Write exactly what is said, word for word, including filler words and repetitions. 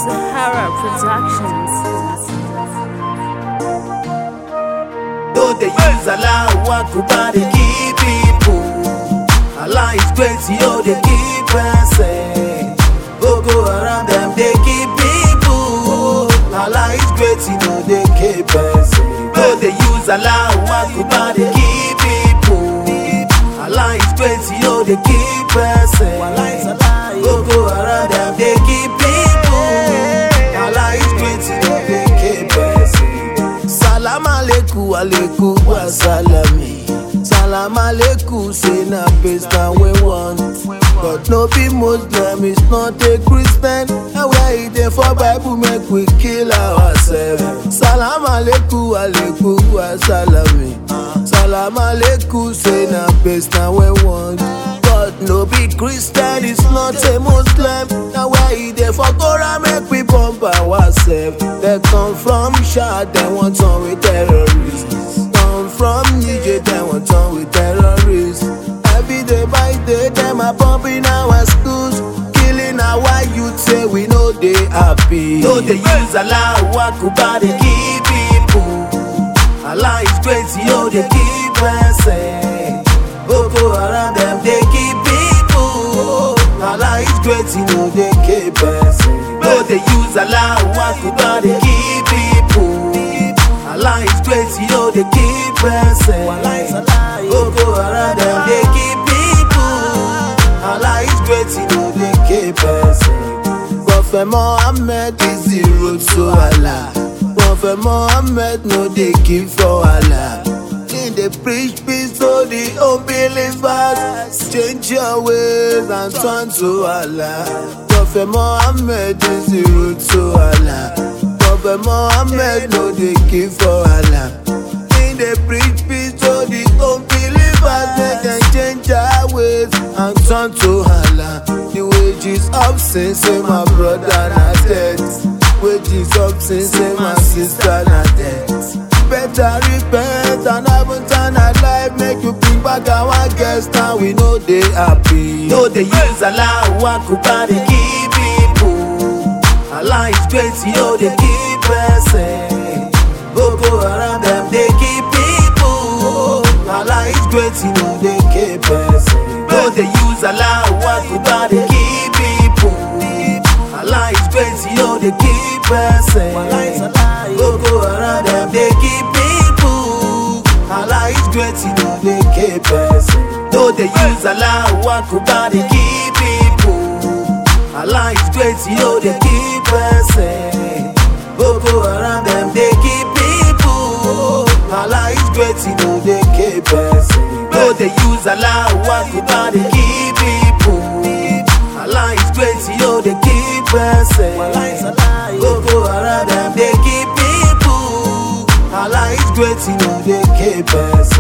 Sahara Productions. Though they use Allah, Akuba, they keep people. Allah is great, yo, they keep person. Go go around them, they keep people. Allah is great, you know, they keep person. Though they use Allah, Akuba, they keep people. Allah is great, yo, they keep person. Go go around them, they keep people. Allah is great, you know, they keep person. Salam alaikum, alaikum wa salami. Salam alaikum, say na peace that we want. But no be Muslim, it's not a Christian. And where it dey for Bible, make we kill ourselves. Salam alaikum, alaikum wa salami. Salam alaikum, say na peace that we want. But no be Christian, it's not a Muslim. Now where it dey for Quran, make we pump ourselves. They come from Shah, they want on with terrorists. Come from Niger, they want on with terrorists. Every day by day, them are pumping our schools, killing our youth. Say we know they happy. Though they use Allah, Akuba, they keep people. Allah is great, yo, they keep person. Go go around them, they keep people. Allah is great, you know, they keep person. Though they use Allah, Akuba, they keep people. Allah is great, yo, they keep person. Go go around them, they keep people. Allah is great, you know, they keep person. Prophet Muhammad is the road to Allah. Prophet Muhammad, no, they keep for Allah. They preach peace to the unbelievers. Change your ways and turn to Allah. Prophet Muhammad is the road to Allah. Prophet Muhammad, no, they keep for Allah. They preach peace to the unbelievers. They can change our ways and turn to Allah. The wages of sin, say my brother not dead. Wages of sin, say my sister not dead. Better repent and haven't turn our life. Make you bring back our guests. Now we know they happy. Though they use Allah, Akuba, they keep people. Allah is great, yo, they keep person. Go go around them, they keep people. Allah is great, you know, they keep person. Though they use Allah, Akuba, they keep people. Allah is great, yo, they keep person. Go go around them, they keep people. Allah is great, you know, they keep person. Though they use Allah, Akuba, they keep people. Allah is great, yo, they keep person. Go go around them, they keep people. Allah is great, you know, they keep person. Though they use Allah, Akuba, they keep people. Allah is great, yo, they keep person. Go go around them, they keep people. Allah is great, you know, they keep person.